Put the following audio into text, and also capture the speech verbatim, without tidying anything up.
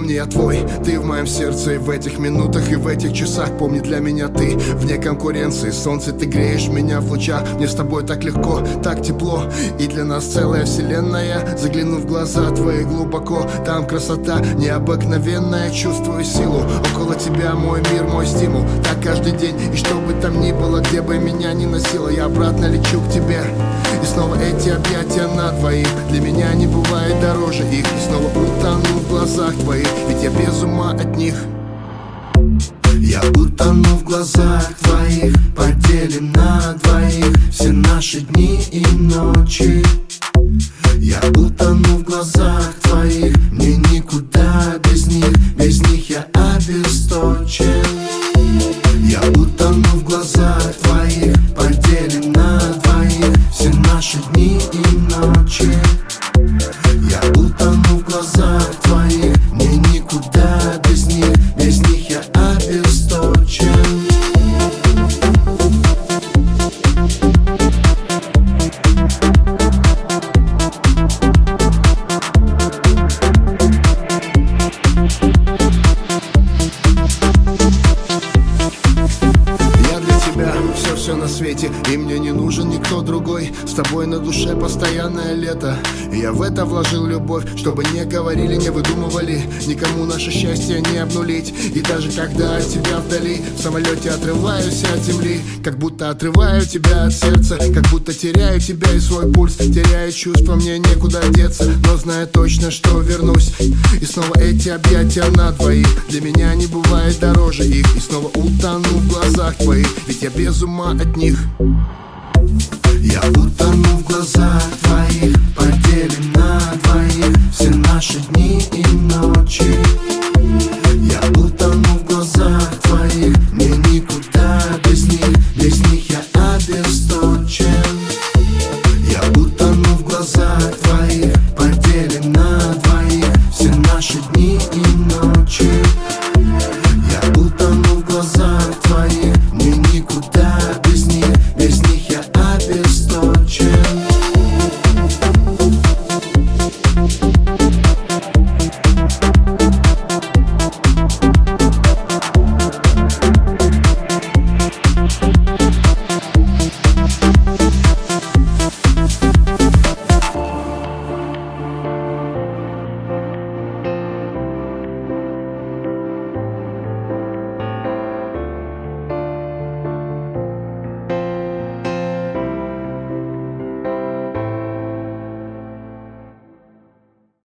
Помни, я твой, ты в моем сердце. И в этих минутах, и в этих часах помни, для меня ты вне конкуренции. Солнце, ты греешь меня в лучах. Мне с тобой так легко, так тепло. И для нас целая вселенная. Загляну в глаза твои глубоко. Там красота необыкновенная. Чувствую силу, около тебя мой мир, мой стимул. Так каждый день, и что бы там ни было, где бы меня ни носило, я обратно лечу к тебе. И снова эти объятия на двоих. Для меня не бывает дороже их. И снова утону в глазах твоих, ведь я без ума от них. Я утону в глазах твоих, поделим на двоих все наши дни и ночи. Я утону в глазах твоих, мне никуда без них, без них я обесточен. Я утону в глазах твоих, поделим на двоих все наши дни и ночи. Я утону в глазах твоих, мне никуда без них, без них я обесточен. Все на свете, и мне не нужен никто другой. С тобой на душе постоянное лето. И я в это вложил любовь, чтобы не говорили, не выдумывали, никому наше счастье не обнулить. И даже когда от тебя вдали, в самолете отрываюсь от земли, как будто отрываю тебя от сердца, как будто теряю тебя и свой пульс. Теряю чувства, мне некуда деться, но знаю точно, что вернусь. И снова эти объятия на двоих, для меня не бывает дороже их. И снова утону в глазах твоих, ведь я без ума от них.